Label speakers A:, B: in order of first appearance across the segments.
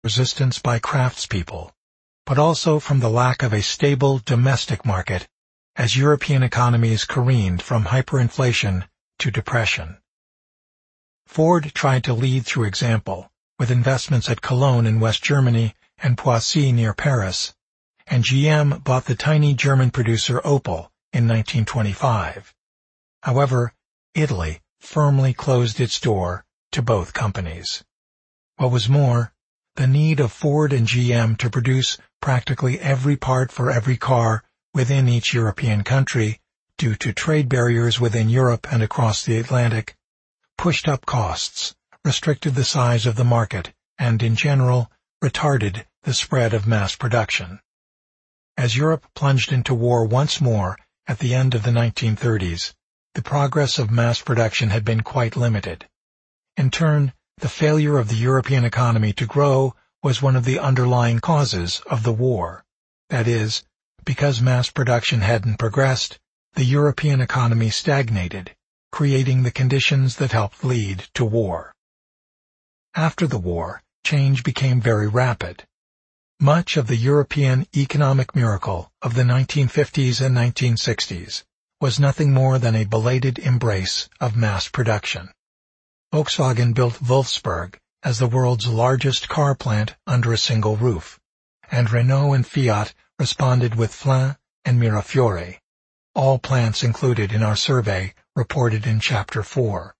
A: resistance by craftspeople, but also from the lack of a stable domestic market as European economies careened from hyperinflation to depression. Ford tried to lead through example, with investments at Cologne in West Germany and Poissy near Paris, and GM bought the tiny German producer Opel in 1925. However, Italy firmly closed its door to both companies. What was more, the need of Ford and GM to produce practically every part for every car within each European country, due to trade barriers within Europe and across the Atlantic, pushed up costs, restricted the size of the market, and, in general, retarded the spread of mass production. As Europe plunged into war once more at the end of the 1930s, the progress of mass production had been quite limited. In turn, the failure of the European economy to grow was one of the underlying causes of the war. That is, because mass production hadn't progressed, the European economy stagnated, creating the conditions that helped lead to war. After the war, change became very rapid. Much of the European economic miracle of the 1950s and 1960s was nothing more than a belated embrace of mass production. Volkswagen built Wolfsburg as the world's largest car plant under a single roof, and Renault and Fiat responded with Flins and Mirafiore, all plants included in our survey reported in Chapter 4.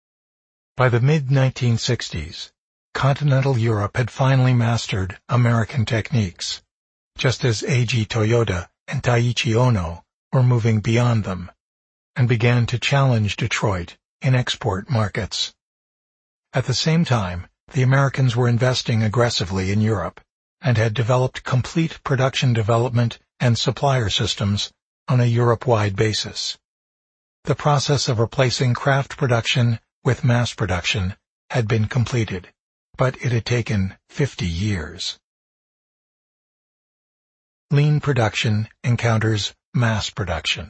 A: By the mid-1960s, continental Europe had finally mastered American techniques, just as Eiji Toyota and Taiichi Ohno were moving beyond them, and began to challenge Detroit in export markets. At the same time, the Americans were investing aggressively in Europe, and had developed complete production development and supplier systems on a Europe-wide basis. The process of replacing craft production with mass production had been completed, but it had taken 50 years. Lean production encounters mass production.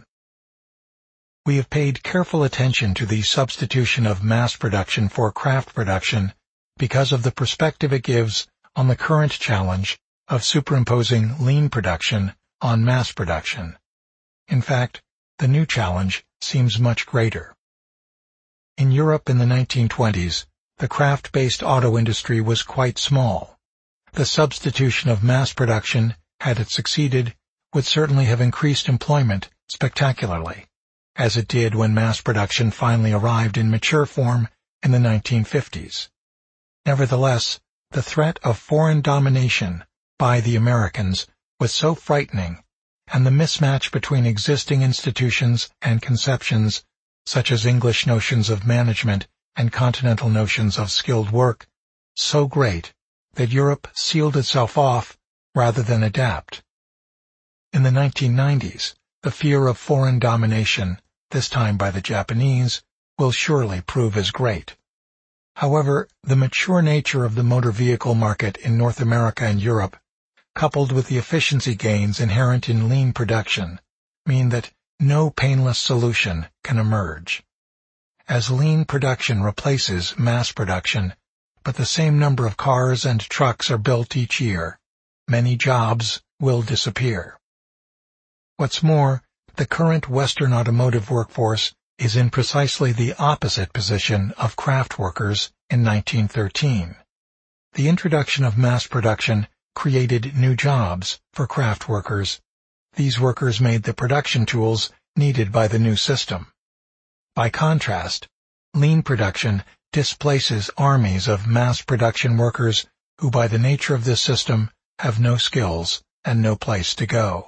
A: We have paid careful attention to the substitution of mass production for craft production because of the perspective it gives on the current challenge of superimposing lean production on mass production. In fact, the new challenge seems much greater. In Europe in the 1920s, the craft-based auto industry was quite small. The substitution of mass production, had it succeeded, would certainly have increased employment spectacularly, as it did when mass production finally arrived in mature form in the 1950s. Nevertheless, the threat of foreign domination by the Americans was so frightening, and the mismatch between existing institutions and conceptions, such as English notions of management and continental notions of skilled work, so great that Europe sealed itself off rather than adapt. In the 1990s, the fear of foreign domination, this time by the Japanese, will surely prove as great. However, the mature nature of the motor vehicle market in North America and Europe, coupled with the efficiency gains inherent in lean production, mean that no painless solution can emerge. As lean production replaces mass production, but the same number of cars and trucks are built each year, many jobs will disappear. What's more, the current Western automotive workforce is in precisely the opposite position of craft workers in 1913. The introduction of mass production created new jobs for craft workers. These workers made the production tools needed by the new system. By contrast, lean production displaces armies of mass production workers who, by the nature of this system, have no skills and no place to go.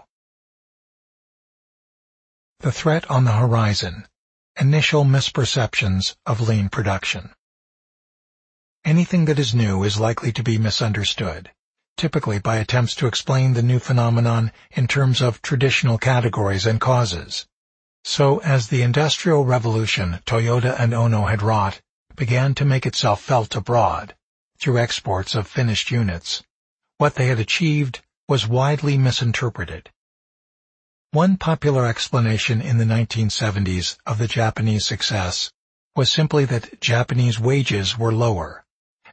A: The threat on the horizon. Initial misperceptions of lean production. Anything that is new is likely to be misunderstood, typically by attempts to explain the new phenomenon in terms of traditional categories and causes. So, as the Industrial Revolution Toyota and Ohno had wrought began to make itself felt abroad, through exports of finished units, what they had achieved was widely misinterpreted. One popular explanation in the 1970s of the Japanese success was simply that Japanese wages were lower,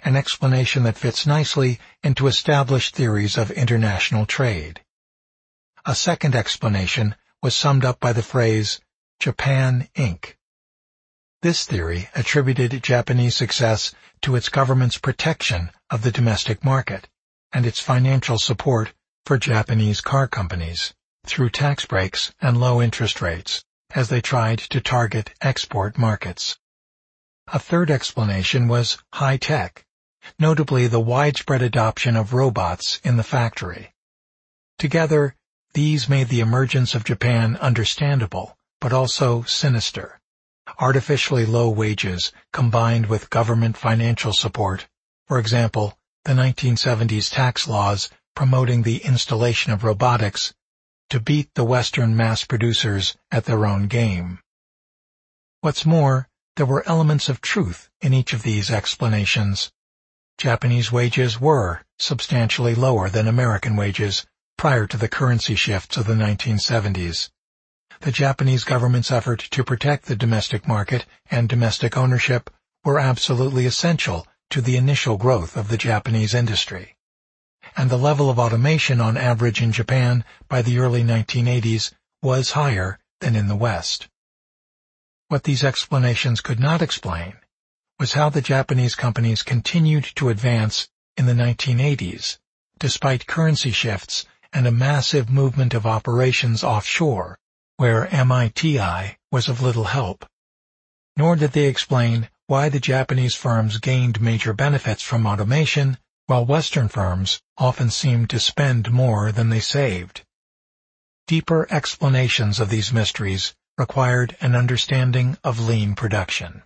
A: an explanation that fits nicely into established theories of international trade. A second explanation was summed up by the phrase, Japan Inc. This theory attributed Japanese success to its government's protection of the domestic market and its financial support for Japanese car companies through tax breaks and low interest rates as they tried to target export markets. A third explanation was high-tech, notably the widespread adoption of robots in the factory. Together, these made the emergence of Japan understandable, but also sinister. Artificially low wages combined with government financial support, for example, the 1970s tax laws promoting the installation of robotics, to beat the Western mass producers at their own game. What's more, there were elements of truth in each of these explanations. Japanese wages were substantially lower than American wages prior to the currency shifts of the 1970s. The Japanese government's effort to protect the domestic market and domestic ownership were absolutely essential to the initial growth of the Japanese industry. And the level of automation on average in Japan by the early 1980s was higher than in the West. What these explanations could not explain was how the Japanese companies continued to advance in the 1980s, despite currency shifts and a massive movement of operations offshore, where MITI was of little help. Nor did they explain why the Japanese firms gained major benefits from automation, while Western firms often seemed to spend more than they saved. Deeper explanations of these mysteries required an understanding of lean production.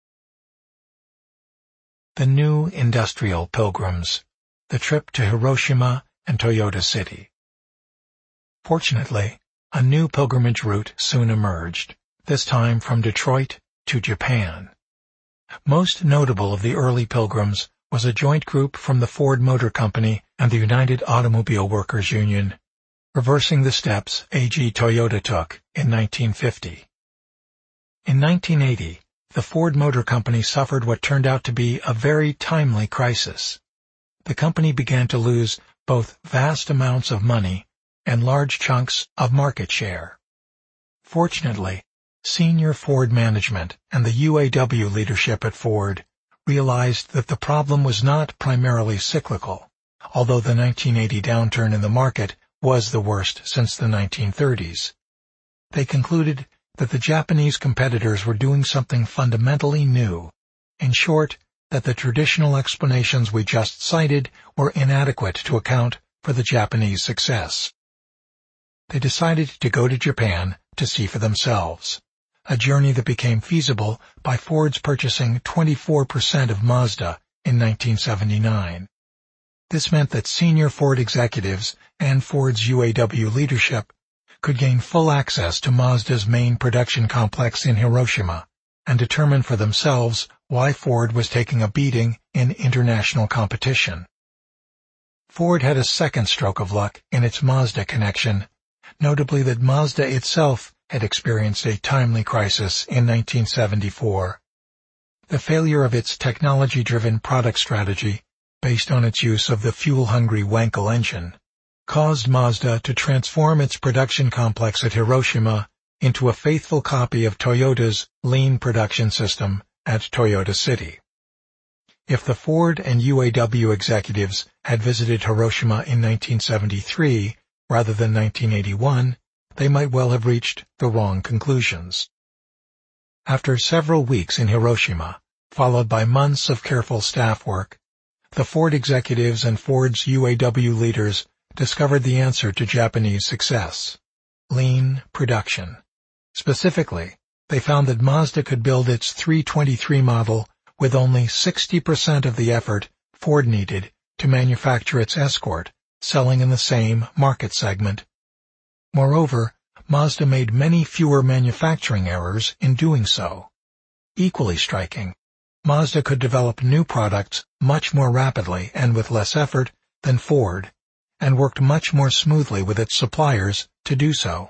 A: The New Industrial Pilgrims, the trip to Hiroshima and Toyota City. Fortunately, a new pilgrimage route soon emerged, this time from Detroit to Japan. Most notable of the early pilgrims was a joint group from the Ford Motor Company and the United Automobile Workers Union, reversing the steps AG Toyota took in 1950. In 1980, the Ford Motor Company suffered what turned out to be a very timely crisis. The company began to lose both vast amounts of money and large chunks of market share. Fortunately, senior Ford management and the UAW leadership at Ford realized that the problem was not primarily cyclical, although the 1980 downturn in the market was the worst since the 1930s. They concluded that the Japanese competitors were doing something fundamentally new. In short, that the traditional explanations we just cited were inadequate to account for the Japanese success. They decided to go to Japan to see for themselves, a journey that became feasible by Ford's purchasing 24% of Mazda in 1979. This meant that senior Ford executives and Ford's UAW leadership could gain full access to Mazda's main production complex in Hiroshima and determine for themselves why Ford was taking a beating in international competition. Ford had a second stroke of luck in its Mazda connection, notably that Mazda itself had experienced a timely crisis in 1974. The failure of its technology-driven product strategy, based on its use of the fuel-hungry Wankel engine, caused Mazda to transform its production complex at Hiroshima into a faithful copy of Toyota's lean production system at Toyota City. If the Ford and UAW executives had visited Hiroshima in 1973 rather than 1981, they might well have reached the wrong conclusions. After several weeks in Hiroshima, followed by months of careful staff work, the Ford executives and Ford's UAW leaders discovered the answer to Japanese success: lean production. Specifically, they found that Mazda could build its 323 model with only 60% of the effort Ford needed to manufacture its Escort, selling in the same market segment. Moreover, Mazda made many fewer manufacturing errors in doing so. Equally striking, Mazda could develop new products much more rapidly and with less effort than Ford, and worked much more smoothly with its suppliers to do so.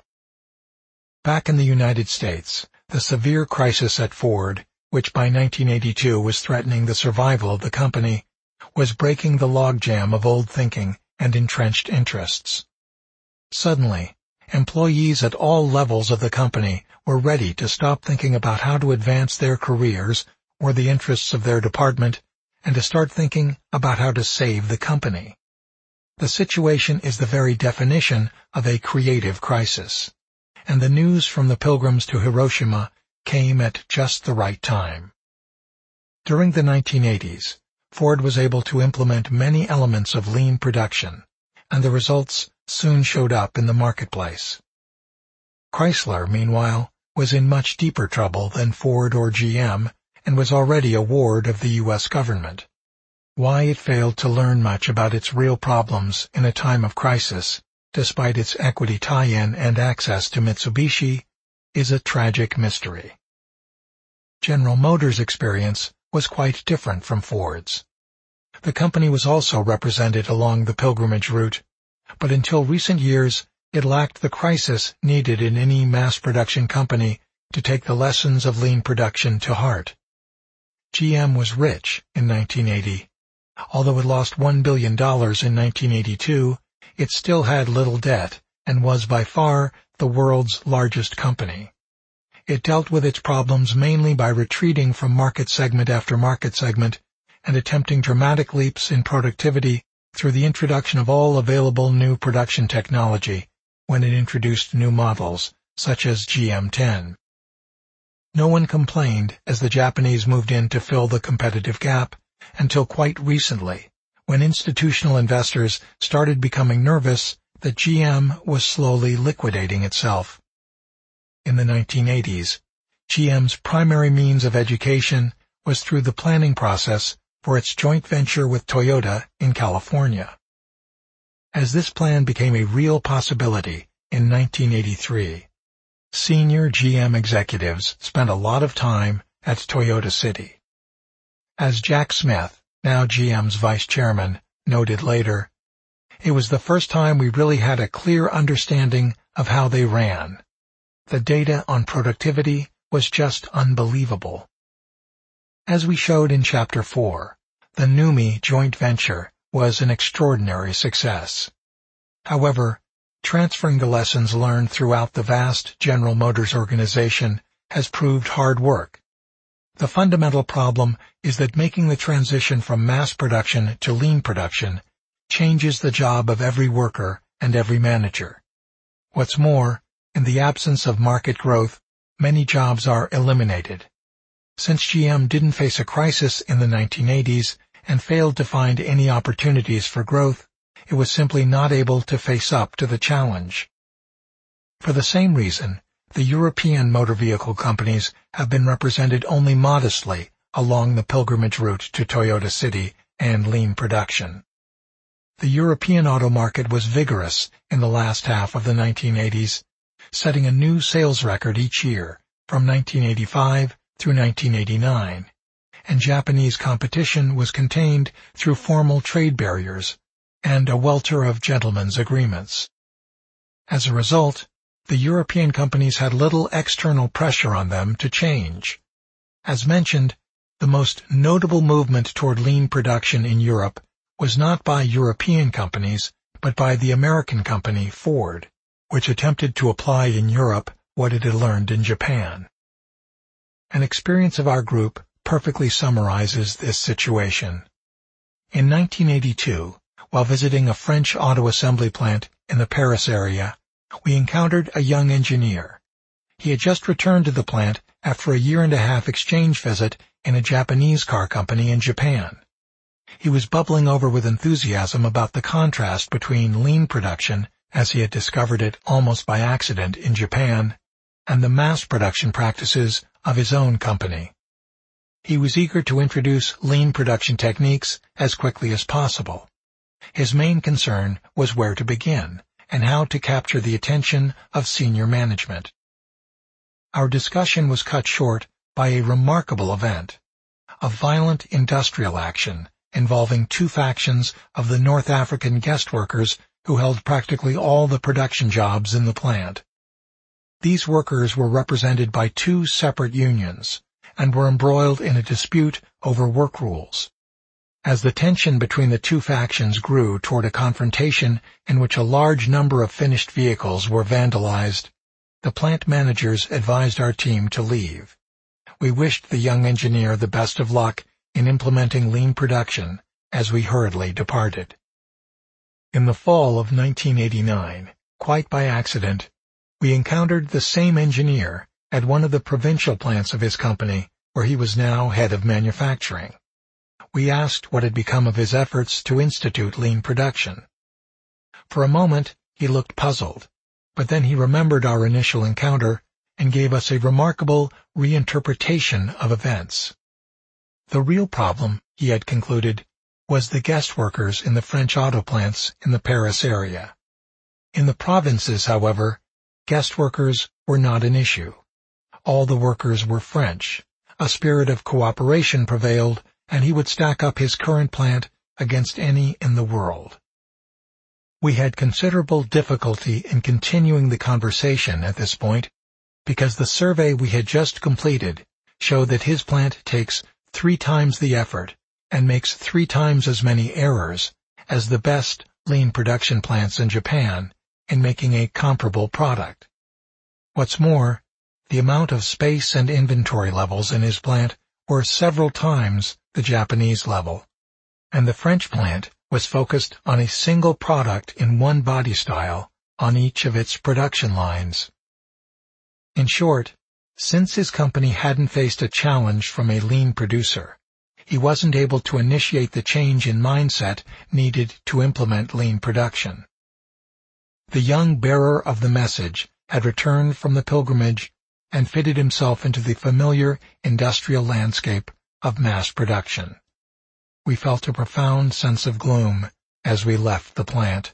A: Back in the United States, the severe crisis at Ford, which by 1982 was threatening the survival of the company, was breaking the logjam of old thinking and entrenched interests. Suddenly, employees at all levels of the company were ready to stop thinking about how to advance their careers or the interests of their department and to start thinking about how to save the company. The situation is the very definition of a creative crisis, and the news from the pilgrims to Hiroshima came at just the right time. During the 1980s, Ford was able to implement many elements of lean production, and the results soon showed up in the marketplace. Chrysler, meanwhile, was in much deeper trouble than Ford or GM and was already a ward of the U.S. government. Why it failed to learn much about its real problems in a time of crisis, despite its equity tie-in and access to Mitsubishi, is a tragic mystery. General Motors' experience was quite different from Ford's. The company was also represented along the pilgrimage route, but until recent years it lacked the crisis needed in any mass production company to take the lessons of lean production to heart. GM was rich in 1980. Although it lost $1 billion in 1982, it still had little debt and was by far the world's largest company. It dealt with its problems mainly by retreating from market segment after market segment and attempting dramatic leaps in productivity through the introduction of all available new production technology when it introduced new models, such as GM10. No one complained as the Japanese moved in to fill the competitive gap until quite recently, when institutional investors started becoming nervous that GM was slowly liquidating itself. In the 1980s, GM's primary means of education was through the planning process for its joint venture with Toyota in California. As this plan became a real possibility in 1983, senior GM executives spent a lot of time at Toyota City. As Jack Smith, now GM's vice chairman, noted later, it was the first time we really had a clear understanding of how they ran. The data on productivity was just unbelievable. As we showed in Chapter 4, the NUMMI joint venture was an extraordinary success. However, transferring the lessons learned throughout the vast General Motors organization has proved hard work. The fundamental problem is that making the transition from mass production to lean production changes the job of every worker and every manager. What's more, in the absence of market growth, many jobs are eliminated. Since GM didn't face a crisis in the 1980s and failed to find any opportunities for growth, it was simply not able to face up to the challenge. For the same reason, the European motor vehicle companies have been represented only modestly along the pilgrimage route to Toyota City and lean production. The European auto market was vigorous in the last half of the 1980s, setting a new sales record each year from 1985 through 1989, and Japanese competition was contained through formal trade barriers and a welter of gentlemen's agreements. As a result, the European companies had little external pressure on them to change. As mentioned, the most notable movement toward lean production in Europe was not by European companies, but by the American company Ford, which attempted to apply in Europe what it had learned in Japan. An experience of our group perfectly summarizes this situation. In 1982, while visiting a French auto assembly plant in the Paris area, we encountered a young engineer. He had just returned to the plant after a year-and-a-half exchange visit in a Japanese car company in Japan. He was bubbling over with enthusiasm about the contrast between lean production, as he had discovered it almost by accident in Japan, and the mass production practices of his own company. He was eager to introduce lean production techniques as quickly as possible. His main concern was where to begin and how to capture the attention of senior management. Our discussion was cut short by a remarkable event, a violent industrial action involving two factions of the North African guest workers who held practically all the production jobs in the plant. These workers were represented by two separate unions and were embroiled in a dispute over work rules. As the tension between the two factions grew toward a confrontation in which a large number of finished vehicles were vandalized, the plant managers advised our team to leave. We wished the young engineer the best of luck in implementing lean production as we hurriedly departed. In the fall of 1989, quite by accident, we encountered the same engineer at one of the provincial plants of his company, where he was now head of manufacturing. We asked what had become of his efforts to institute lean production. For a moment he looked puzzled, but then he remembered our initial encounter and gave us a remarkable reinterpretation of events. The real problem, he had concluded, was the guest workers in the French auto plants in the Paris area. In the provinces, however, guest workers were not an issue. All the workers were French. A spirit of cooperation prevailed, and he would stack up his current plant against any in the world. We had considerable difficulty in continuing the conversation at this point, because the survey we had just completed showed that his plant takes 3 times the effort and makes 3 times as many errors as the best lean production plants in Japan in making a comparable product. What's more, the amount of space and inventory levels in his plant were several times the Japanese level, and the French plant was focused on a single product in one body style on each of its production lines. In short, since his company hadn't faced a challenge from a lean producer, he wasn't able to initiate the change in mindset needed to implement lean production. The young bearer of the message had returned from the pilgrimage and fitted himself into the familiar industrial landscape of mass production. We felt a profound sense of gloom as we left the plant.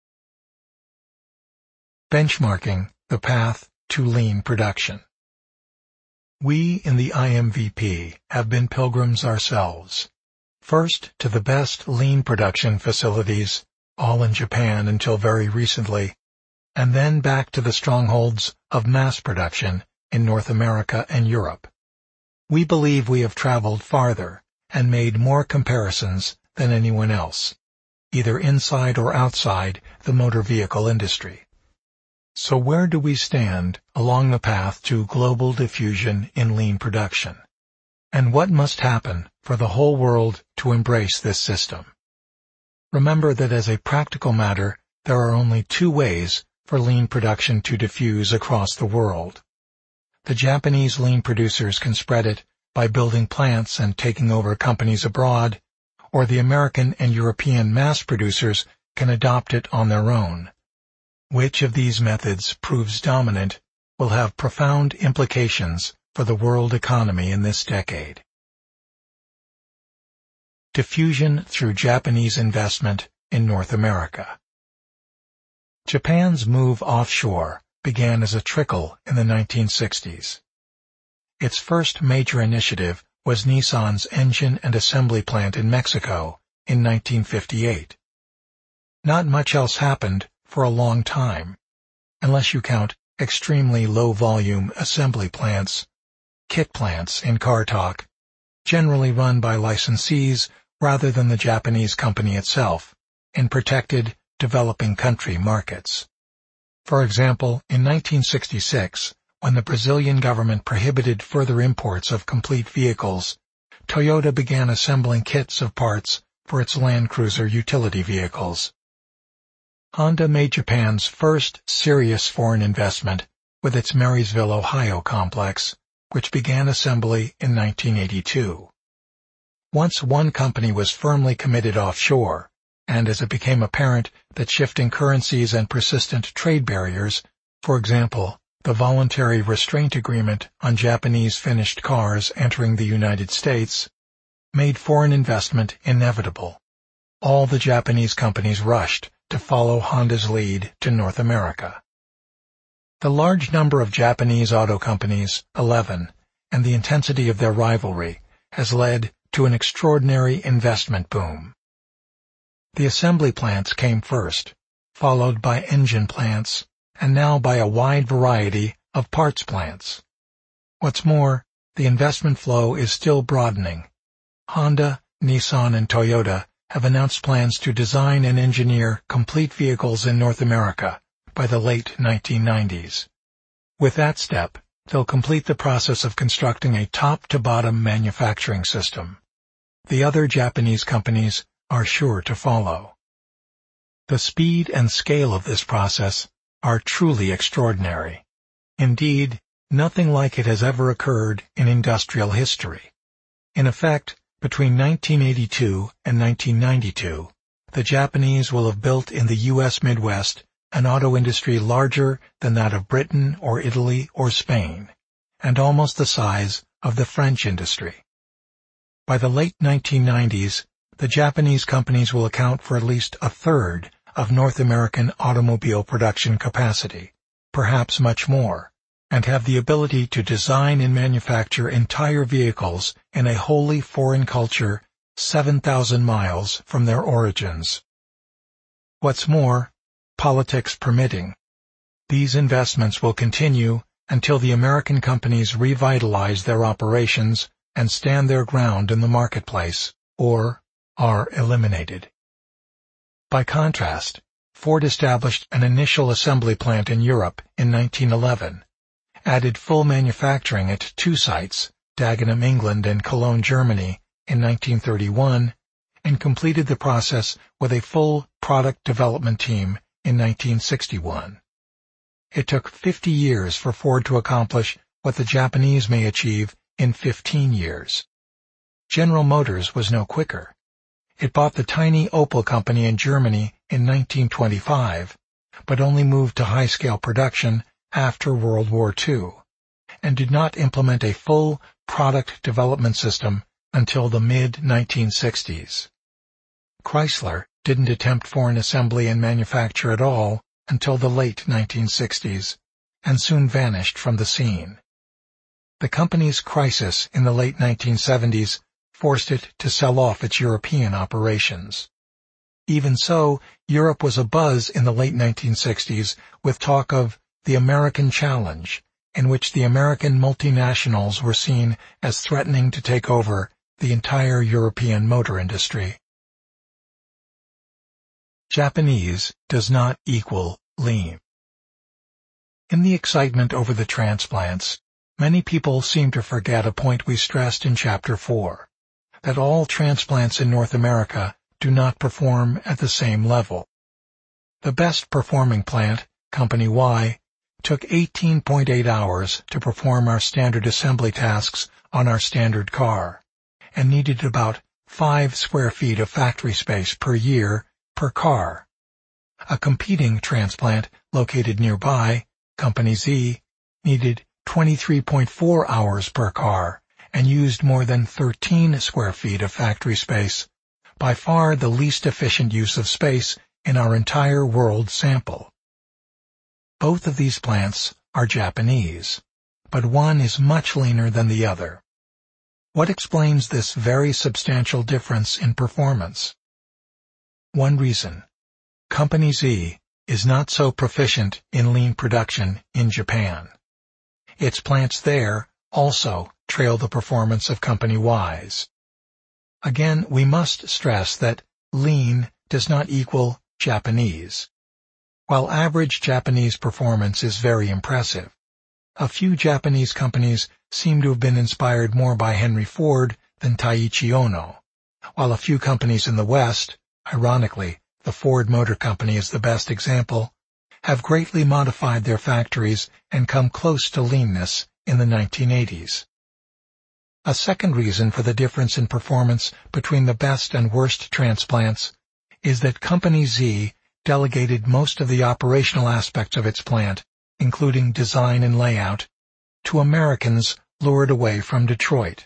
A: Benchmarking the path to lean production. We in the IMVP have been pilgrims ourselves, first to the best lean production facilities, all in Japan until very recently, and then back to the strongholds of mass production in North America and Europe. We believe we have traveled farther and made more comparisons than anyone else, either inside or outside the motor vehicle industry. So where do we stand along the path to global diffusion in lean production? And what must happen for the whole world to embrace this system? Remember that as a practical matter, there are only 2 ways for lean production to diffuse across the world. The Japanese lean producers can spread it by building plants and taking over companies abroad, or the American and European mass producers can adopt it on their own. Which of these methods proves dominant will have profound implications for the world economy in this decade. Diffusion through Japanese investment in North America. Japan's move offshore began as a trickle in the 1960s. Its first major initiative was Nissan's engine and assembly plant in Mexico in 1958. Not much else happened for a long time, unless you count extremely low-volume assembly plants, kit plants in car talk, generally run by licensees rather than the Japanese company itself, in protected, developing country markets. For example, in 1966, when the Brazilian government prohibited further imports of complete vehicles, Toyota began assembling kits of parts for its Land Cruiser utility vehicles. Honda made Japan's first serious foreign investment with its Marysville, Ohio complex, which began assembly in 1982. Once one company was firmly committed offshore, and as it became apparent that shifting currencies and persistent trade barriers, for example, the voluntary restraint agreement on Japanese finished cars entering the United States, made foreign investment inevitable, all the Japanese companies rushed to follow Honda's lead to North America. The large number of Japanese auto companies, 11, and the intensity of their rivalry has led to an extraordinary investment boom. The assembly plants came first, followed by engine plants, and now by a wide variety of parts plants. What's more, the investment flow is still broadening. Honda Nissan and Toyota have announced plans to design and engineer complete vehicles in North America by the late 1990s. With that step, they'll complete the process of constructing a top-to-bottom manufacturing system. The other Japanese companies are sure to follow. The speed and scale of this process are truly extraordinary. Indeed, nothing like it has ever occurred in industrial history. In effect, between 1982 and 1992, the Japanese will have built in the U.S. Midwest an auto industry larger than that of Britain or Italy or Spain, and almost the size of the French industry. By the late 1990s, the Japanese companies will account for at least a third of North American automobile production capacity, perhaps much more, and have the ability to design and manufacture entire vehicles in a wholly foreign culture 7,000 miles from their origins. What's more, politics permitting, these investments will continue until the American companies revitalize their operations and stand their ground in the marketplace, or are eliminated. By contrast, Ford established an initial assembly plant in Europe in 1911, added full manufacturing at two sites, Dagenham, England and Cologne, Germany, in 1931, and completed the process with a full product development team in 1961. It took 50 years for Ford to accomplish what the Japanese may achieve in 15 years. General Motors was no quicker. It bought the tiny Opel company in Germany in 1925, but only moved to high-scale production after World War II, and did not implement a full product development system until the mid-1960s. Chrysler didn't attempt foreign assembly and manufacture at all until the late 1960s, and soon vanished from the scene. The company's crisis in the late 1970s forced it to sell off its European operations. Even so, Europe was abuzz in the late 1960s with talk of the American Challenge, in which the American multinationals were seen as threatening to take over the entire European motor industry. Japanese does not equal lean. In the excitement over the transplants, many people seem to forget a point we stressed in Chapter 4, that all transplants in North America do not perform at the same level. The best performing plant, Company Y, took 18.8 hours to perform our standard assembly tasks on our standard car, and needed about 5 square feet of factory space per year per car. A competing transplant located nearby, Company Z, needed 23.4 hours per car and used more than 13 square feet of factory space, by far the least efficient use of space in our entire world sample. Both of these plants are Japanese, but one is much leaner than the other. What explains this very substantial difference in performance? One reason: Company Z is not so proficient in lean production in Japan. Its plants there also trail the performance of Company Y's. Again, we must stress that lean does not equal Japanese. While average Japanese performance is very impressive, a few Japanese companies seem to have been inspired more by Henry Ford than Taiichi Ohno, while a few companies in the West, ironically, the Ford Motor Company is the best example, have greatly modified their factories and come close to leanness in the 1980s. A second reason for the difference in performance between the best and worst transplants is that Company Z delegated most of the operational aspects of its plant, including design and layout, to Americans lured away from Detroit.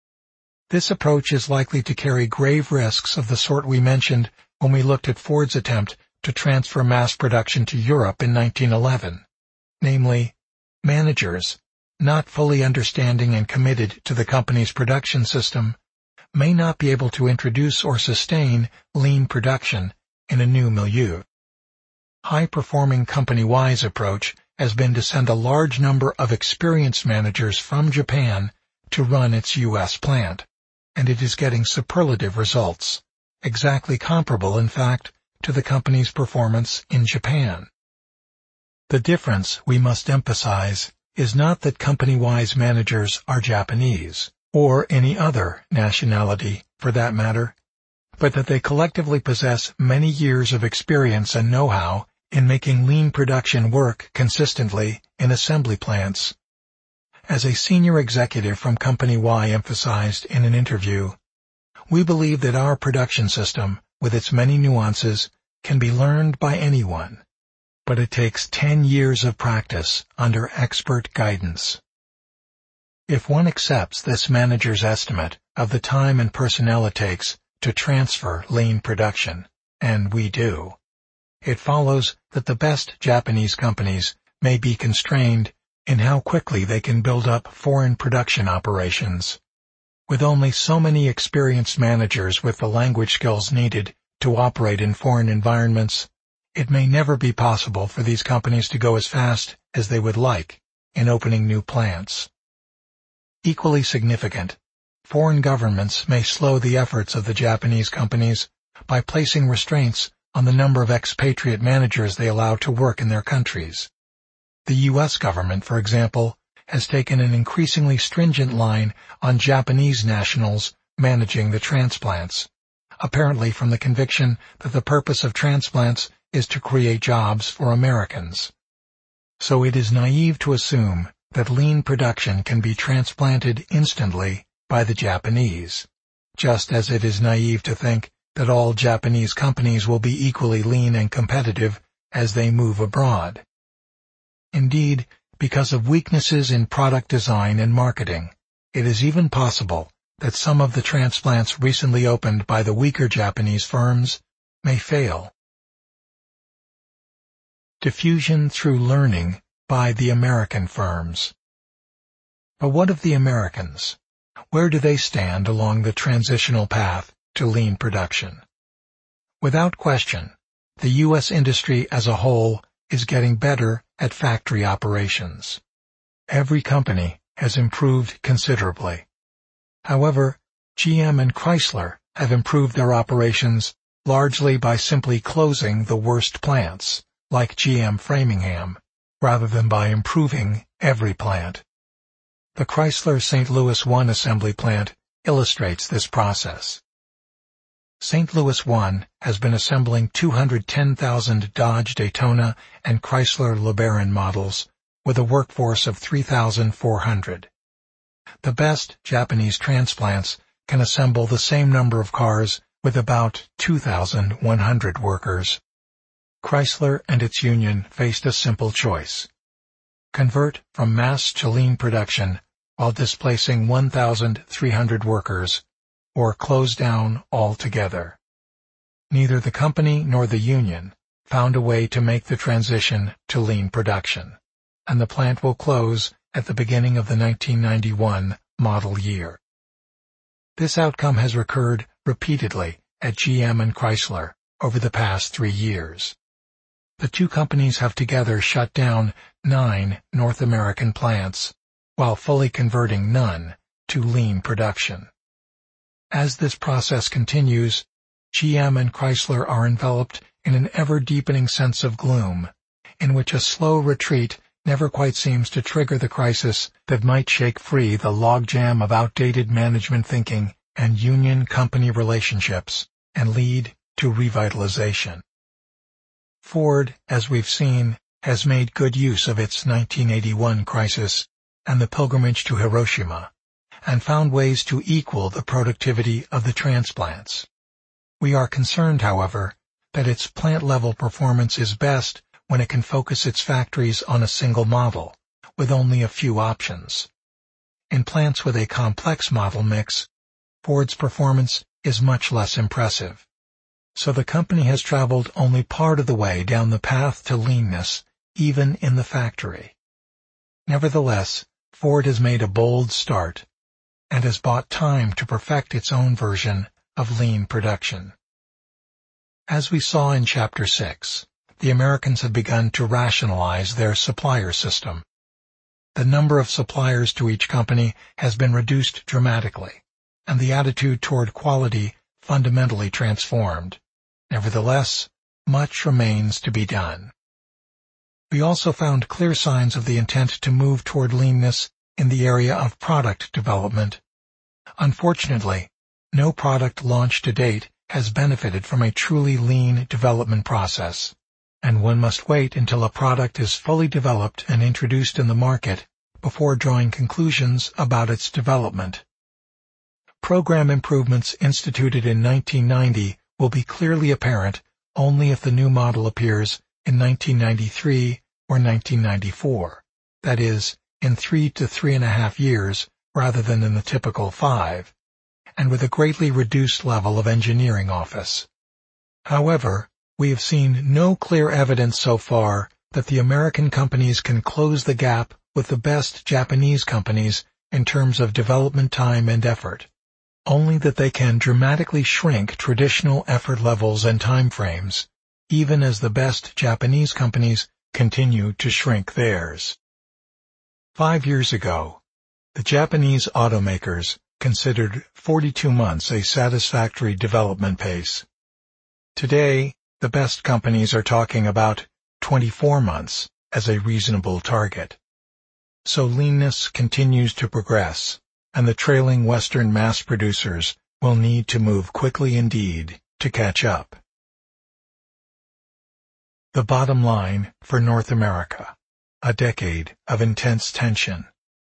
A: This approach is likely to carry grave risks of the sort we mentioned when we looked at Ford's attempt to transfer mass production to Europe in 1911, namely, managers, not fully understanding and committed to the company's production system, may not be able to introduce or sustain lean production in a new milieu. High-performing Company Y's approach has been to send a large number of experienced managers from Japan to run its U.S. plant, and it is getting superlative results, exactly comparable, in fact, to the company's performance in Japan. The difference, we must emphasize, is not that company-wise managers are Japanese, or any other nationality, for that matter, but that they collectively possess many years of experience and know-how in making lean production work consistently in assembly plants. As a senior executive from Company Y emphasized in an interview, we believe that our production system, with its many nuances, can be learned by anyone, but it takes 10 years of practice under expert guidance. If one accepts this manager's estimate of the time and personnel it takes to transfer lean production, and we do, it follows that the best Japanese companies may be constrained in how quickly they can build up foreign production operations. With only so many experienced managers with the language skills needed to operate in foreign environments, it may never be possible for these companies to go as fast as they would like in opening new plants. Equally significant, foreign governments may slow the efforts of the Japanese companies by placing restraints on the number of expatriate managers they allow to work in their countries. The U.S. government, for example, has taken an increasingly stringent line on Japanese nationals managing the transplants, apparently from the conviction that the purpose of transplants is to create jobs for Americans. So it is naive to assume that lean production can be transplanted instantly by the Japanese, just as it is naive to think that all Japanese companies will be equally lean and competitive as they move abroad. Indeed, because of weaknesses in product design and marketing, it is even possible that some of the transplants recently opened by the weaker Japanese firms may fail. Diffusion through learning by the American firms. But what of the Americans? Where do they stand along the transitional path to lean production? Without question, the U.S. industry as a whole is getting better at factory operations. Every company has improved considerably. However, GM and Chrysler have improved their operations largely by simply closing the worst plants, like GM Framingham, rather than by improving every plant. The Chrysler St. Louis 1 assembly plant illustrates this process. St. Louis 1 has been assembling 210,000 Dodge Daytona and Chrysler LeBaron models with a workforce of 3,400. The best Japanese transplants can assemble the same number of cars with about 2,100 workers. Chrysler and its union faced a simple choice: convert from mass to lean production while displacing 1,300 workers, or close down altogether. Neither the company nor the union found a way to make the transition to lean production, and the plant will close at the beginning of the 1991 model year. This outcome has recurred repeatedly at GM and Chrysler over the past 3 years. The two companies have together shut down 9 North American plants, while fully converting none to lean production. As this process continues, GM and Chrysler are enveloped in an ever-deepening sense of gloom, in which a slow retreat never quite seems to trigger the crisis that might shake free the logjam of outdated management thinking and union-company relationships and lead to revitalization. Ford, as we've seen, has made good use of its 1981 crisis and the pilgrimage to Hiroshima, and found ways to equal the productivity of the transplants. We are concerned, however, that its plant-level performance is best when it can focus its factories on a single model, with only a few options. In plants with a complex model mix, Ford's performance is much less impressive. So the company has traveled only part of the way down the path to leanness, even in the factory. Nevertheless, Ford has made a bold start and has bought time to perfect its own version of lean production. As we saw in Chapter 6, the Americans have begun to rationalize their supplier system. The number of suppliers to each company has been reduced dramatically, and the attitude toward quality fundamentally transformed. Nevertheless, much remains to be done. We also found clear signs of the intent to move toward leanness in the area of product development. Unfortunately, no product launched to date has benefited from a truly lean development process, and one must wait until a product is fully developed and introduced in the market before drawing conclusions about its development. Program improvements instituted in 1990 will be clearly apparent only if the new model appears in 1993 or 1994, that is, in 3 to 3.5 years rather than in the typical 5, and with a greatly reduced level of engineering office. However, we have seen no clear evidence so far that the American companies can close the gap with the best Japanese companies in terms of development time and effort, only that they can dramatically shrink traditional effort levels and time frames, even as the best Japanese companies continue to shrink theirs. 5 years ago, the Japanese automakers considered 42 months a satisfactory development pace. Today, the best companies are talking about 24 months as a reasonable target. So leanness continues to progress, and the trailing Western mass producers will need to move quickly indeed to catch up. The bottom line for North America: a decade of intense tension.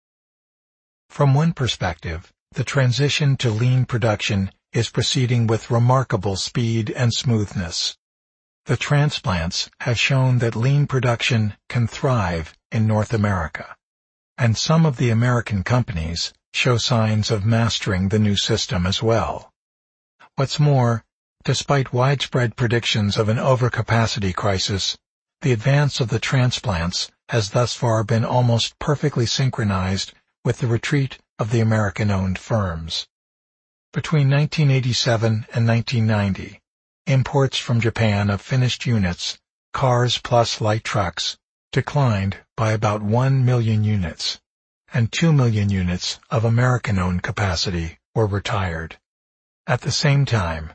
A: From one perspective, the transition to lean production is proceeding with remarkable speed and smoothness. The transplants have shown that lean production can thrive in North America, and some of the American companies show signs of mastering the new system as well. What's more, despite widespread predictions of an overcapacity crisis, the advance of the transplants has thus far been almost perfectly synchronized with the retreat of the American-owned firms. Between 1987 and 1990, imports from Japan of finished units, cars plus light trucks, declined by about 1 million units, and 2 million units of American-owned capacity were retired. At the same time,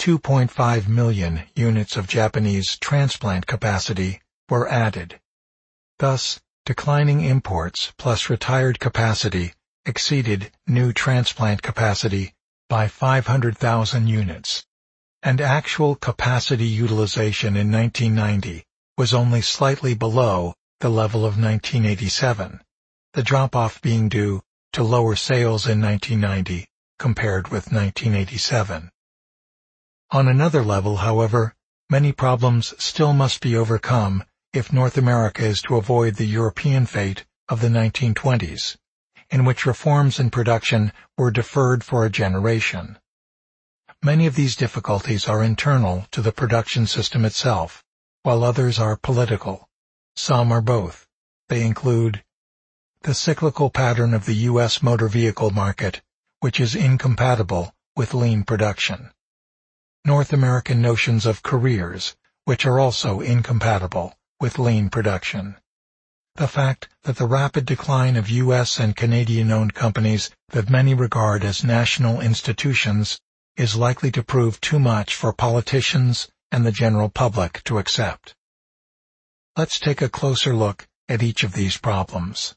A: 2.5 million units of Japanese transplant capacity were added. Thus, declining imports plus retired capacity exceeded new transplant capacity by 500,000 units, and actual capacity utilization in 1990 was only slightly below the level of 1987, the drop-off being due to lower sales in 1990 compared with 1987. On another level, however, many problems still must be overcome if North America is to avoid the European fate of the 1920s, in which reforms in production were deferred for a generation. Many of these difficulties are internal to the production system itself, while others are political. Some are both. They include the cyclical pattern of the U.S. motor vehicle market, which is incompatible with lean production. North American notions of careers, which are also incompatible with lean production. The fact that the rapid decline of U.S. and Canadian-owned companies that many regard as national institutions is likely to prove too much for politicians and the general public to accept. Let's take a closer look at each of these problems.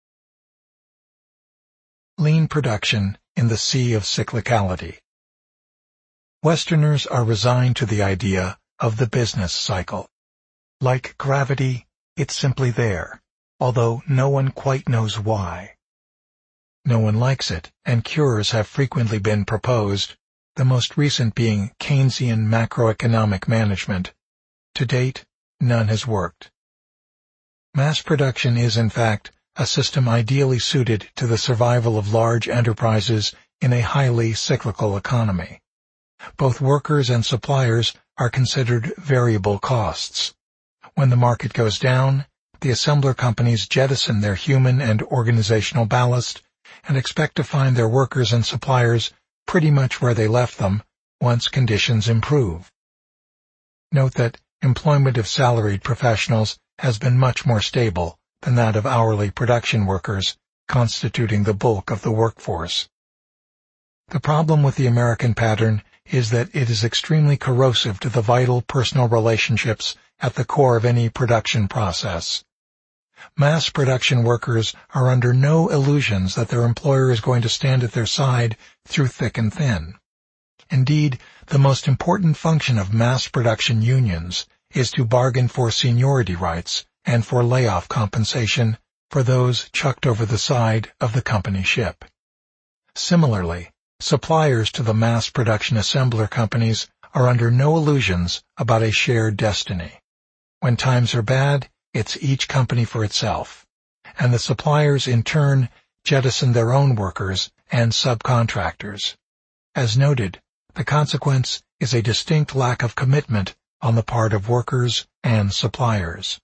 A: Lean production in the sea of cyclicality. Westerners are resigned to the idea of the business cycle. Like gravity, it's simply there, although no one quite knows why. No one likes it, and cures have frequently been proposed, the most recent being Keynesian macroeconomic management. To date, none has worked. Mass production is, in fact, a system ideally suited to the survival of large enterprises in a highly cyclical economy. Both workers and suppliers are considered variable costs. When the market goes down, the assembler companies jettison their human and organizational ballast and expect to find their workers and suppliers pretty much where they left them once conditions improve. Note that employment of salaried professionals has been much more stable than that of hourly production workers, constituting the bulk of the workforce. The problem with the American pattern is that it is extremely corrosive to the vital personal relationships at the core of any production process. Mass production workers are under no illusions that their employer is going to stand at their side through thick and thin. Indeed, the most important function of mass production unions is to bargain for seniority rights and for layoff compensation for those chucked over the side of the company ship. Similarly, suppliers to the mass production assembler companies are under no illusions about a shared destiny. When times are bad, it's each company for itself, and the suppliers in turn jettison their own workers and subcontractors. As noted, the consequence is a distinct lack of commitment on the part of workers and suppliers.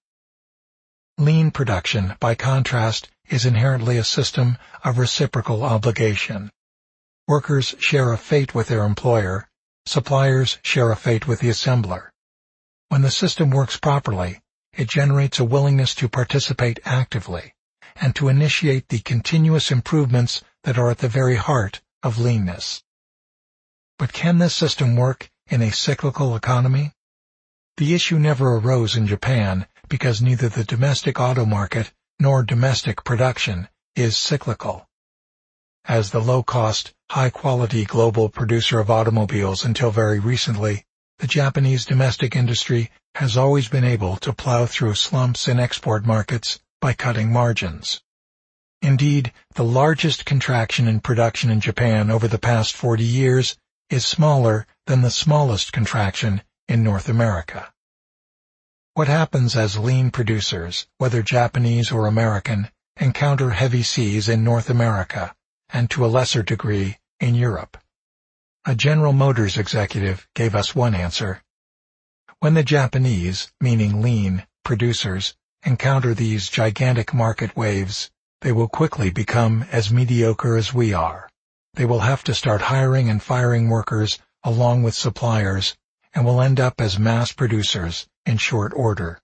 A: Lean production, by contrast, is inherently a system of reciprocal obligation. Workers share a fate with their employer, suppliers share a fate with the assembler. When the system works properly, it generates a willingness to participate actively and to initiate the continuous improvements that are at the very heart of leanness. But can this system work in a cyclical economy? The issue never arose in Japan because neither the domestic auto market nor domestic production is cyclical. As the low-cost, high-quality global producer of automobiles until very recently, the Japanese domestic industry has always been able to plow through slumps in export markets by cutting margins. Indeed, the largest contraction in production in Japan over the past 40 years is smaller than the smallest contraction in North America. What happens as lean producers, whether Japanese or American, encounter heavy seas in North America, and to a lesser degree in Europe? A General Motors executive gave us one answer. When the Japanese, meaning lean, producers, encounter these gigantic market waves, they will quickly become as mediocre as we are. They will have to start hiring and firing workers along with suppliers, and will end up as mass producers in short order.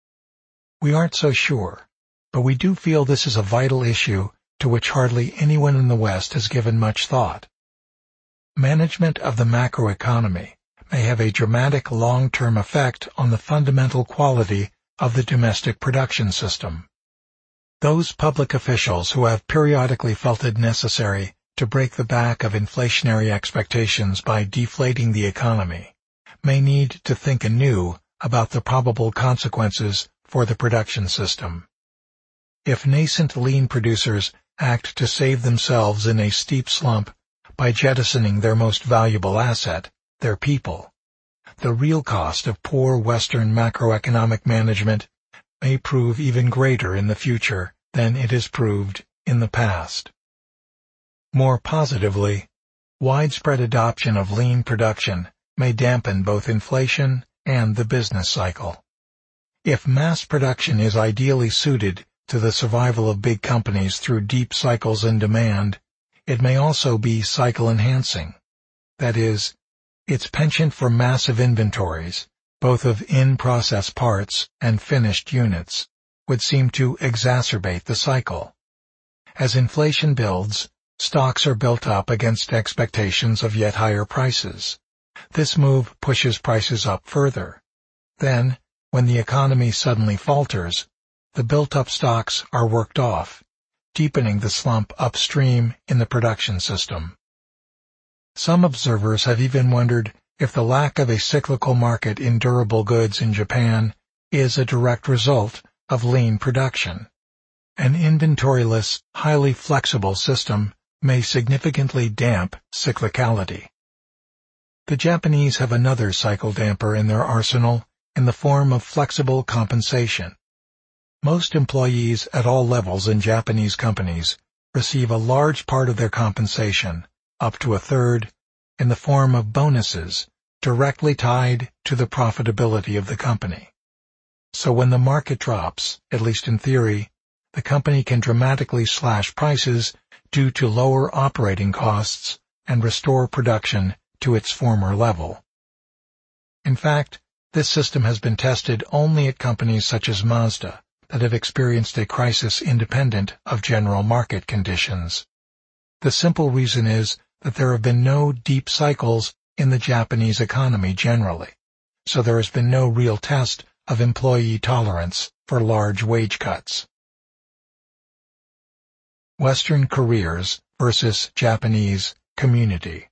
A: We aren't so sure, but we do feel this is a vital issue to which hardly anyone in the West has given much thought. Management of the macroeconomy may have a dramatic long-term effect on the fundamental quality of the domestic production system. Those public officials who have periodically felt it necessary to break the back of inflationary expectations by deflating the economy may need to think anew about the probable consequences for the production system. If nascent lean producers act to save themselves in a steep slump by jettisoning their most valuable asset, their people, the real cost of poor Western macroeconomic management may prove even greater in the future than it has proved in the past. More positively, widespread adoption of lean production may dampen both inflation and the business cycle. If mass production is ideally suited to the survival of big companies through deep cycles in demand, it may also be cycle-enhancing. That is, its penchant for massive inventories, both of in-process parts and finished units, would seem to exacerbate the cycle. As inflation builds, stocks are built up against expectations of yet higher prices. This move pushes prices up further. Then, when the economy suddenly falters, the built-up stocks are worked off, deepening the slump upstream in the production system. Some observers have even wondered if the lack of a cyclical market in durable goods in Japan is a direct result of lean production. An inventoryless, highly flexible system may significantly damp cyclicality. The Japanese have another cycle damper in their arsenal in the form of flexible compensation. Most employees at all levels in Japanese companies receive a large part of their compensation, up to a third, in the form of bonuses directly tied to the profitability of the company. So when the market drops, at least in theory, the company can dramatically slash prices due to lower operating costs and restore production to its former level. In fact, this system has been tested only at companies such as Mazda that have experienced a crisis independent of general market conditions. The simple reason is that there have been no deep cycles in the Japanese economy generally, so there has been no real test of employee tolerance for large wage cuts. Western careers versus Japanese community.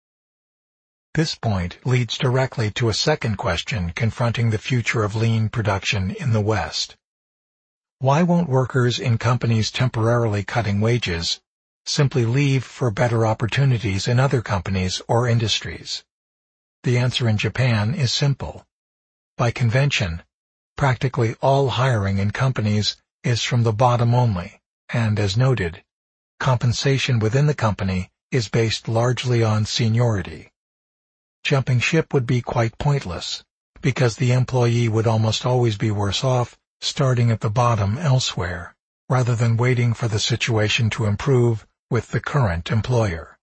A: This point leads directly to a second question confronting the future of lean production in the West. Why won't workers in companies temporarily cutting wages simply leave for better opportunities in other companies or industries? The answer in Japan is simple. By convention, practically all hiring in companies is from the bottom only, and as noted, compensation within the company is based largely on seniority. Jumping ship would be quite pointless, because the employee would almost always be worse off starting at the bottom elsewhere, rather than waiting for the situation to improve with the current employer.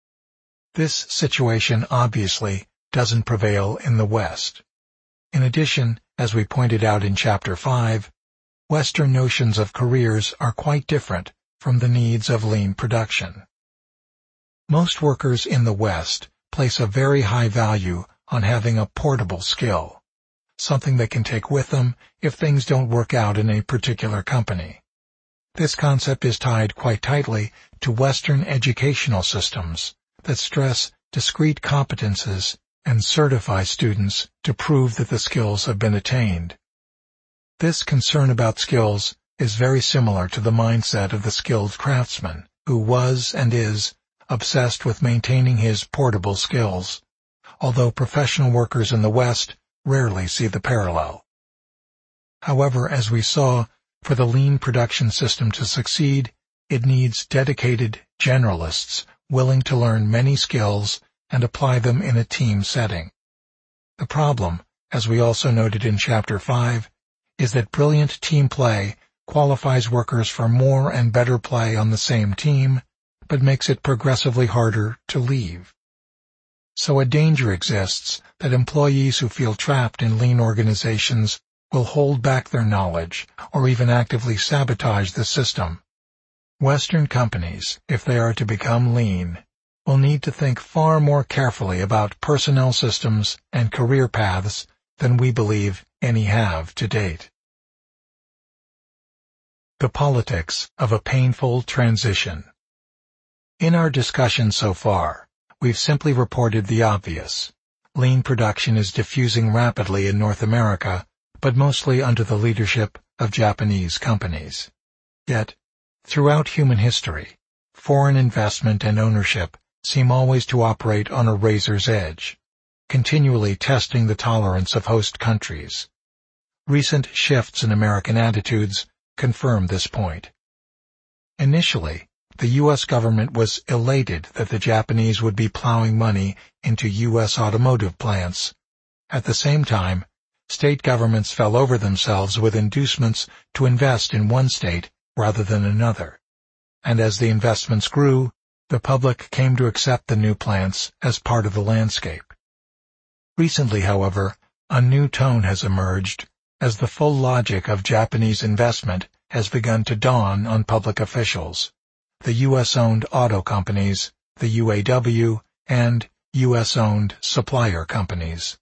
A: This situation obviously doesn't prevail in the West. In addition, as we pointed out in Chapter 5, Western notions of careers are quite different from the needs of lean production. Most workers in the West place a very high value on having a portable skill, something they can take with them if things don't work out in a particular company. This concept is tied quite tightly to Western educational systems that stress discrete competences and certify students to prove that the skills have been attained. This concern about skills is very similar to the mindset of the skilled craftsman, who was and is obsessed with maintaining his portable skills, although professional workers in the West rarely see the parallel. However, as we saw, for the lean production system to succeed, it needs dedicated generalists willing to learn many skills and apply them in a team setting. The problem, as we also noted in Chapter 5, is that brilliant team play qualifies workers for more and better play on the same team, but makes it progressively harder to leave. So a danger exists that employees who feel trapped in lean organizations will hold back their knowledge or even actively sabotage the system. Western companies, if they are to become lean, will need to think far more carefully about personnel systems and career paths than we believe any have to date. The politics of a painful transition. In our discussion so far, we've simply reported the obvious. Lean production is diffusing rapidly in North America, but mostly under the leadership of Japanese companies. Yet, throughout human history, foreign investment and ownership seem always to operate on a razor's edge, continually testing the tolerance of host countries. Recent shifts in American attitudes confirm this point. Initially, the U.S. government was elated that the Japanese would be plowing money into U.S. automotive plants. At the same time, state governments fell over themselves with inducements to invest in one state rather than another. And as the investments grew, the public came to accept the new plants as part of the landscape. Recently, however, a new tone has emerged as the full logic of Japanese investment has begun to dawn on public officials. The U.S.-owned auto companies, the UAW, and U.S.-owned supplier companies.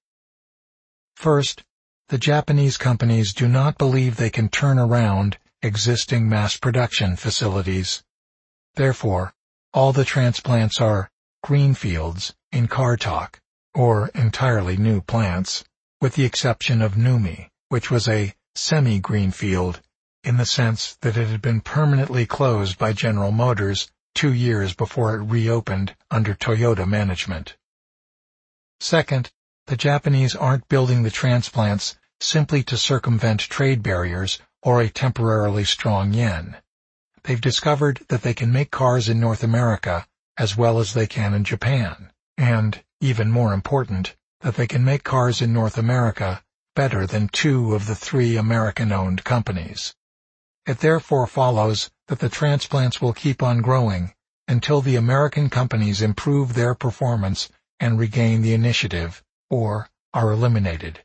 A: First, the Japanese companies do not believe they can turn around existing mass production facilities. Therefore, all the transplants are greenfields in car talk, or entirely new plants, with the exception of NUMMI, which was a semi-greenfield in the sense that it had been permanently closed by General Motors 2 years before it reopened under Toyota management. Second, the Japanese aren't building the transplants simply to circumvent trade barriers or a temporarily strong yen. They've discovered that they can make cars in North America as well as they can in Japan, and, even more important, that they can make cars in North America better than 2 of the 3 American-owned companies. It therefore follows that the transplants will keep on growing until the American companies improve their performance and regain the initiative, or are eliminated.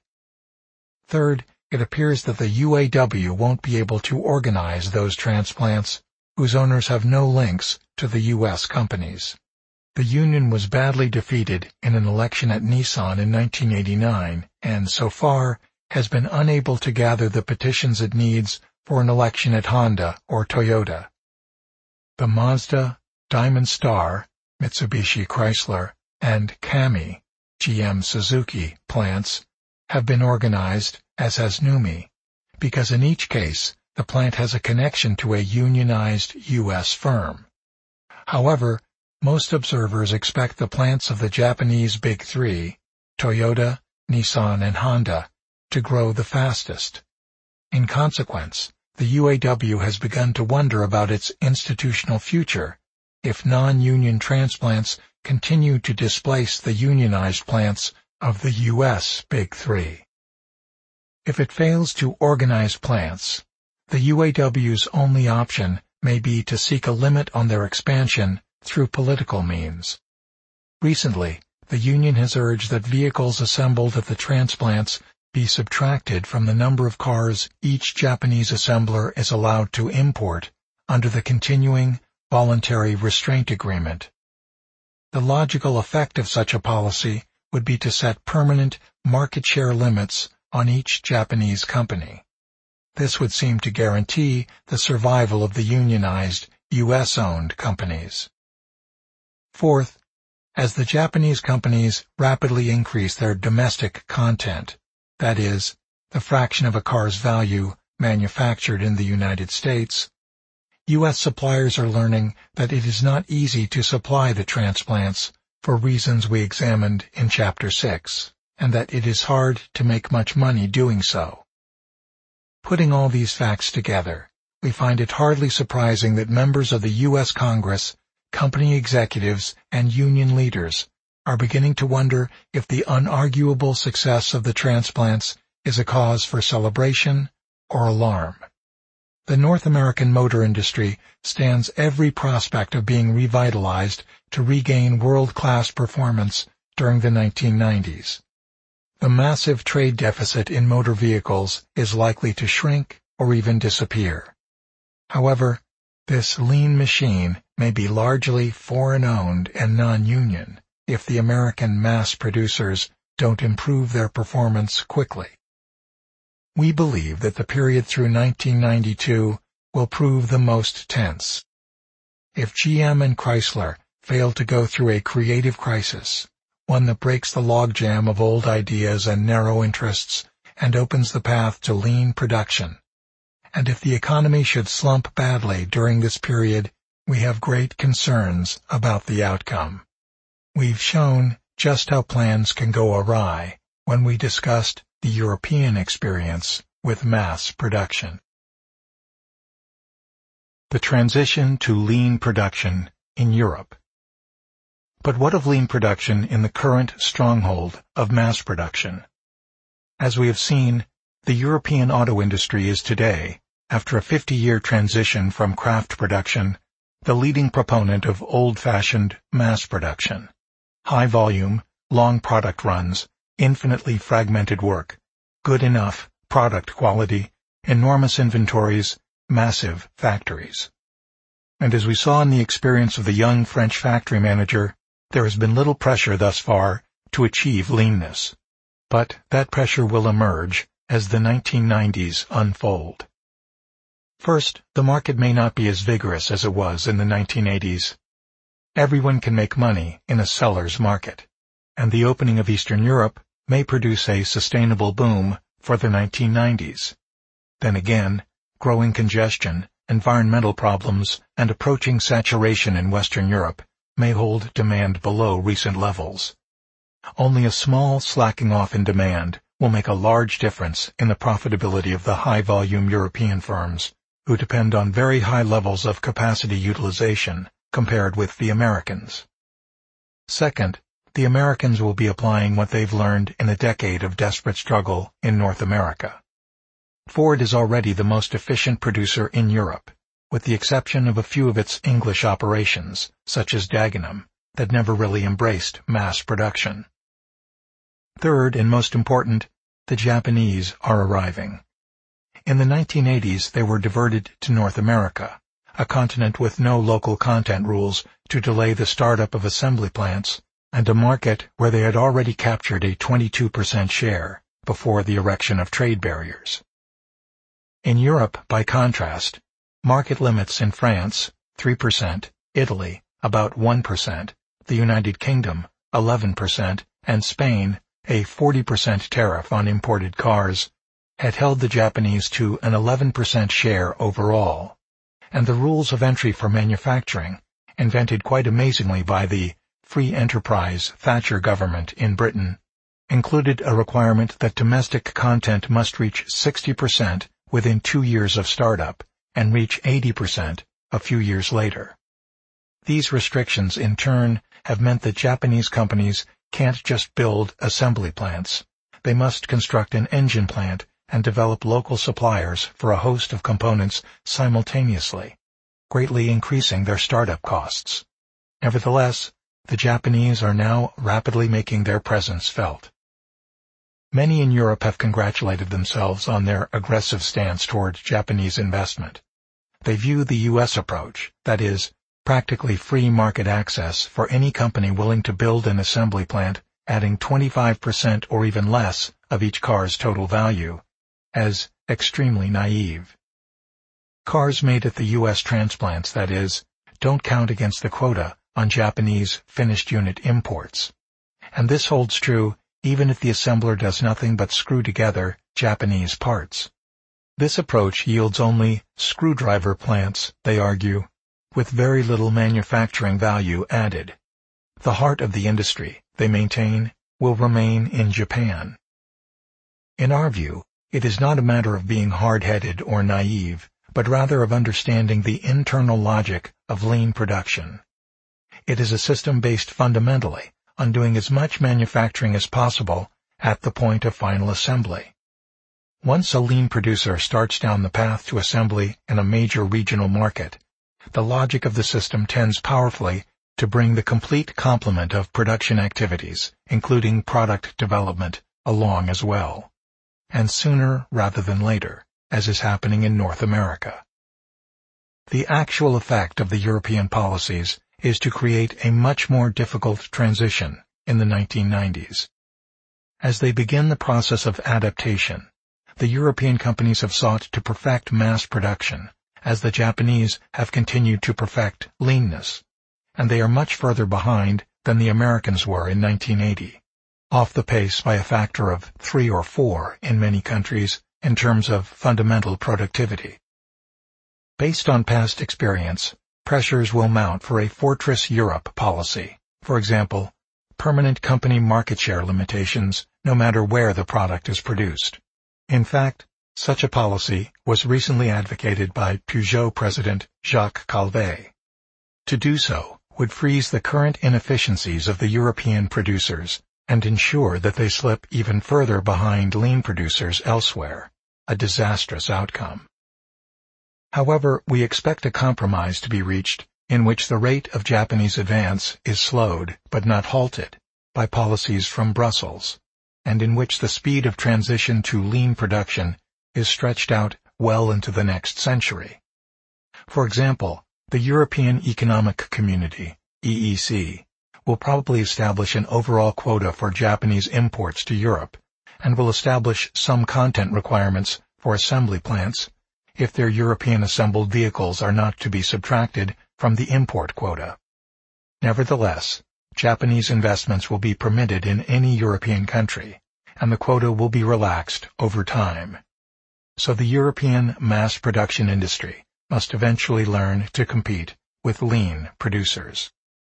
A: Third, it appears that the UAW won't be able to organize those transplants whose owners have no links to the U.S. companies. The Union was badly defeated in an election at Nissan in 1989 and, so far, has been unable to gather the petitions it needs for an election at Honda or Toyota. The Mazda, Diamond Star, Mitsubishi Chrysler, and Kami, GM Suzuki, plants have been organized, as has NUMMI, because in each case the plant has a connection to a unionized U.S. firm. However, most observers expect the plants of the Japanese Big Three, Toyota, Nissan, and Honda, to grow the fastest. In consequence, the UAW has begun to wonder about its institutional future if non-union transplants continue to displace the unionized plants of the U.S. Big Three. If it fails to organize plants, the UAW's only option may be to seek a limit on their expansion through political means. Recently, the union has urged that vehicles assembled at the transplants be subtracted from the number of cars each Japanese assembler is allowed to import under the continuing voluntary restraint agreement. The logical effect of such a policy would be to set permanent market share limits on each Japanese company. This would seem to guarantee the survival of the unionized U.S.-owned companies. Fourth, as the Japanese companies rapidly increase their domestic content, that is, the fraction of a car's value manufactured in the United States, U.S. suppliers are learning that it is not easy to supply the transplants for reasons we examined in Chapter 6, and that it is hard to make much money doing so. Putting all these facts together, we find it hardly surprising that members of the U.S. Congress, company executives, and union leaders are beginning to wonder if the unarguable success of the transplants is a cause for celebration or alarm. The North American motor industry stands every prospect of being revitalized to regain world-class performance during the 1990s. The massive trade deficit in motor vehicles is likely to shrink or even disappear. However, this lean machine may be largely foreign-owned and non-union if the American mass producers don't improve their performance quickly. We believe that the period through 1992 will prove the most tense. If GM and Chrysler fail to go through a creative crisis, one that breaks the logjam of old ideas and narrow interests and opens the path to lean production, and if the economy should slump badly during this period, we have great concerns about the outcome. We've shown just how plans can go awry when we discussed the European experience with mass production. The transition to lean production in Europe. But what of lean production in the current stronghold of mass production? As we have seen, the European auto industry is today, after a 50-year transition from craft production, the leading proponent of old-fashioned mass production. High volume, long product runs, infinitely fragmented work, good enough product quality, enormous inventories, massive factories. And as we saw in the experience of the young French factory manager, there has been little pressure thus far to achieve leanness. But that pressure will emerge as the 1990s unfold. First, the market may not be as vigorous as it was in the 1980s. Everyone can make money in a seller's market, and the opening of Eastern Europe may produce a sustainable boom for the 1990s. Then again, growing congestion, environmental problems, and approaching saturation in Western Europe may hold demand below recent levels. Only a small slacking off in demand will make a large difference in the profitability of the high-volume European firms, who depend on very high levels of capacity utilization compared with the Americans. Second, the Americans will be applying what they've learned in a decade of desperate struggle in North America. Ford is already the most efficient producer in Europe, with the exception of a few of its English operations, such as Dagenham, that never really embraced mass production. Third, and most important, the Japanese are arriving. In the 1980s, they were diverted to North America, a continent with no local content rules to delay the startup of assembly plants, and a market where they had already captured a 22% share before the erection of trade barriers. In Europe, by contrast, market limits in France, 3%, Italy, about 1%, the United Kingdom, 11%, and Spain, a 40% tariff on imported cars, had held the Japanese to an 11% share overall, and the rules of entry for manufacturing, invented quite amazingly by the Free Enterprise Thatcher government in Britain, included a requirement that domestic content must reach 60% within 2 years of startup and reach 80% a few years later. These restrictions, in turn, have meant that Japanese companies can't just build assembly plants. They must construct an engine plant and develop local suppliers for a host of components simultaneously, greatly increasing their startup costs. Nevertheless, the Japanese are now rapidly making their presence felt. Many in Europe have congratulated themselves on their aggressive stance toward Japanese investment. They view the U.S. approach, that is, practically free market access for any company willing to build an assembly plant, adding 25% or even less of each car's total value, as extremely naive. Cars made at the U.S. transplants, that is, don't count against the quota on Japanese finished unit imports. And this holds true even if the assembler does nothing but screw together Japanese parts. This approach yields only screwdriver plants, they argue, with very little manufacturing value added. The heart of the industry, they maintain, will remain in Japan. In our view, it is not a matter of being hard-headed or naive, but rather of understanding the internal logic of lean production. It is a system based fundamentally on doing as much manufacturing as possible at the point of final assembly. Once a lean producer starts down the path to assembly in a major regional market, the logic of the system tends powerfully to bring the complete complement of production activities, including product development, along as well, and sooner rather than later, as is happening in North America. The actual effect of the European policies is to create a much more difficult transition in the 1990s. As they begin the process of adaptation, the European companies have sought to perfect mass production, as the Japanese have continued to perfect leanness, and they are much further behind than the Americans were in 1980, off the pace by a factor of 3 or 4 in many countries in terms of fundamental productivity. Based on past experience, pressures will mount for a Fortress Europe policy, for example, permanent company market share limitations no matter where the product is produced. In fact, such a policy was recently advocated by Peugeot president Jacques Calvet. To do so would freeze the current inefficiencies of the European producers and ensure that they slip even further behind lean producers elsewhere, a disastrous outcome. However, we expect a compromise to be reached in which the rate of Japanese advance is slowed but not halted by policies from Brussels, and in which the speed of transition to lean production is stretched out well into the next century. For example, the European Economic Community, EEC, will probably establish an overall quota for Japanese imports to Europe, and will establish some content requirements for assembly plants if their European-assembled vehicles are not to be subtracted from the import quota. Nevertheless, Japanese investments will be permitted in any European country, and the quota will be relaxed over time. So the European mass production industry must eventually learn to compete with lean producers.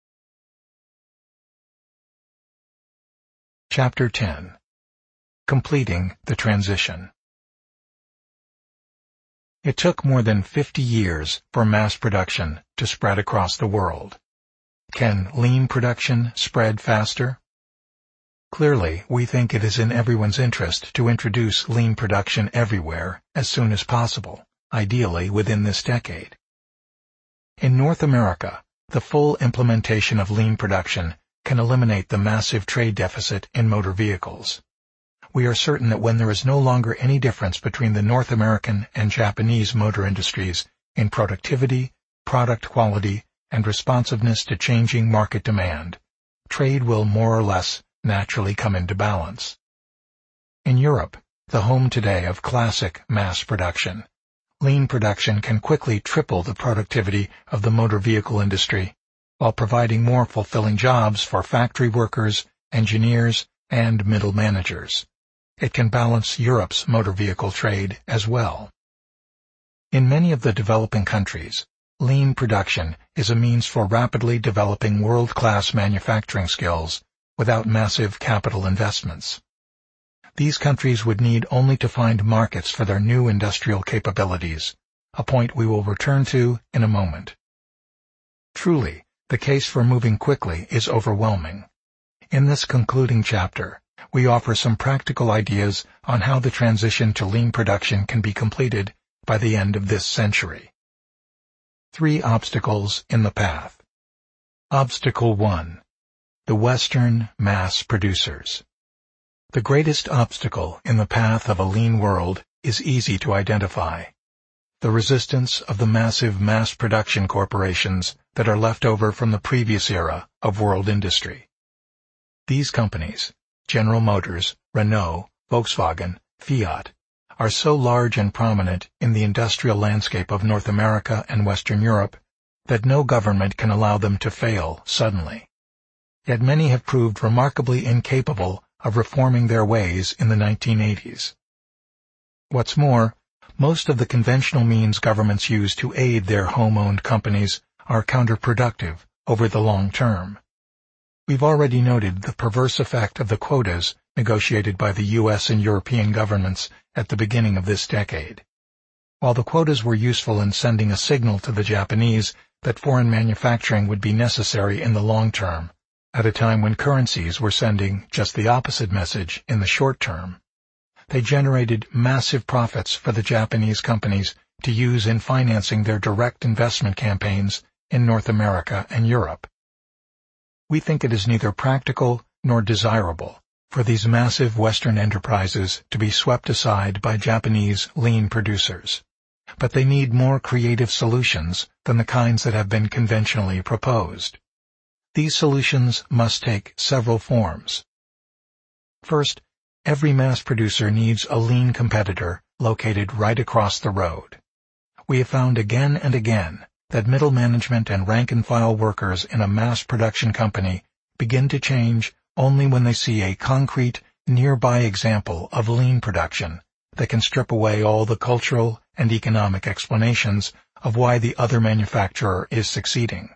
A: Chapter 10. Completing the Transition. It took more than 50 years for mass production to spread across the world. Can lean production spread faster? Clearly, we think it is in everyone's interest to introduce lean production everywhere as soon as possible, ideally within this decade. In North America, the full implementation of lean production can eliminate the massive trade deficit in motor vehicles. We are certain that when there is no longer any difference between the North American and Japanese motor industries in productivity, product quality and responsiveness to changing market demand, trade will more or less naturally come into balance. In Europe, the home today of classic mass production, lean production can quickly triple the productivity of the motor vehicle industry, while providing more fulfilling jobs for factory workers, engineers, and middle managers. It can balance Europe's motor vehicle trade as well. In many of the developing countries, lean production is a means for rapidly developing world-class manufacturing skills without massive capital investments. These countries would need only to find markets for their new industrial capabilities, a point we will return to in a moment. Truly, the case for moving quickly is overwhelming. In this concluding chapter, we offer some practical ideas on how the transition to lean production can be completed by the end of this century. 3 obstacles in the path. Obstacle 1. The Western mass producers. The greatest obstacle in the path of a lean world is easy to identify: the resistance of the massive mass production corporations that are left over from the previous era of world industry. These companies, General Motors, Renault, Volkswagen, Fiat, are so large and prominent in the industrial landscape of North America and Western Europe that no government can allow them to fail suddenly. Yet many have proved remarkably incapable of reforming their ways in the 1980s. What's more, most of the conventional means governments use to aid their home-owned companies are counterproductive over the long term. We've already noted the perverse effect of the quotas negotiated by the U.S. and European governments at the beginning of this decade. While the quotas were useful in sending a signal to the Japanese that foreign manufacturing would be necessary in the long term, at a time when currencies were sending just the opposite message in the short term, they generated massive profits for the Japanese companies to use in financing their direct investment campaigns in North America and Europe. We think it is neither practical nor desirable for these massive Western enterprises to be swept aside by Japanese lean producers, but they need more creative solutions than the kinds that have been conventionally proposed. These solutions must take several forms. First, every mass producer needs a lean competitor located right across the road. We have found again and again that middle management and rank-and-file workers in a mass production company begin to change only when they see a concrete, nearby example of lean production that can strip away all the cultural and economic explanations of why the other manufacturer is succeeding.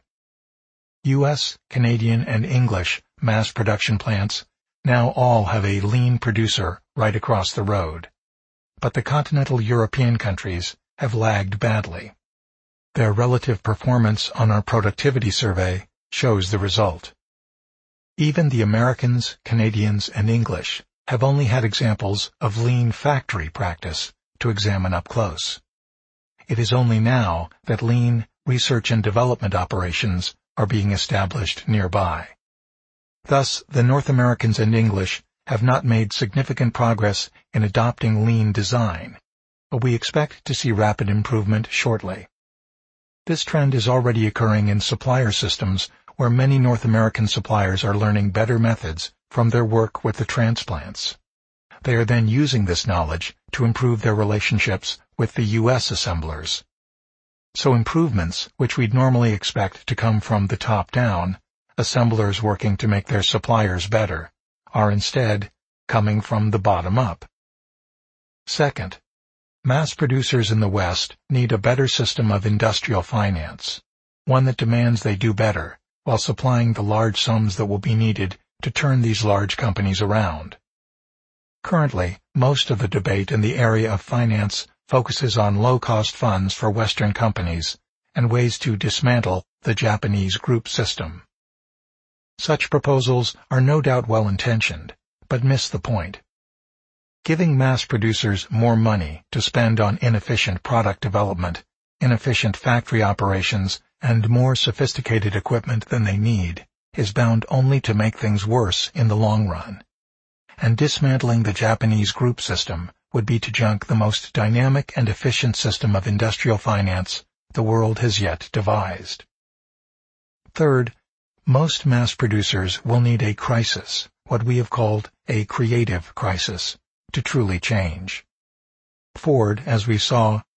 A: U.S., Canadian, and English mass production plants now all have a lean producer right across the road, but the continental European countries have lagged badly. Their relative performance on our productivity survey shows the result. Even the Americans, Canadians, and English have only had examples of lean factory practice to examine up close. It is only now that lean research and development operations are being established nearby. Thus, the North Americans and English have not made significant progress in adopting lean design, but we expect to see rapid improvement shortly. This trend is already occurring in supplier systems where many North American suppliers are learning better methods from their work with the transplants. They are then using this knowledge to improve their relationships with the U.S. assemblers. So improvements, which we'd normally expect to come from the top down, assemblers working to make their suppliers better, are instead coming from the bottom up. Second, mass producers in the West need a better system of industrial finance, one that demands they do better, while supplying the large sums that will be needed to turn these large companies around. Currently, most of the debate in the area of finance focuses on low-cost funds for Western companies and ways to dismantle the Japanese group system. Such proposals are no doubt well-intentioned, but miss the point. Giving mass producers more money to spend on inefficient product development, inefficient factory operations, and more sophisticated equipment than they need is bound only to make things worse in the long run. And dismantling the Japanese group system would be to junk the most dynamic and efficient system of industrial finance the world has yet devised. Third, most mass producers will need a crisis, what we have called a creative crisis, to truly change. Ford, as we saw,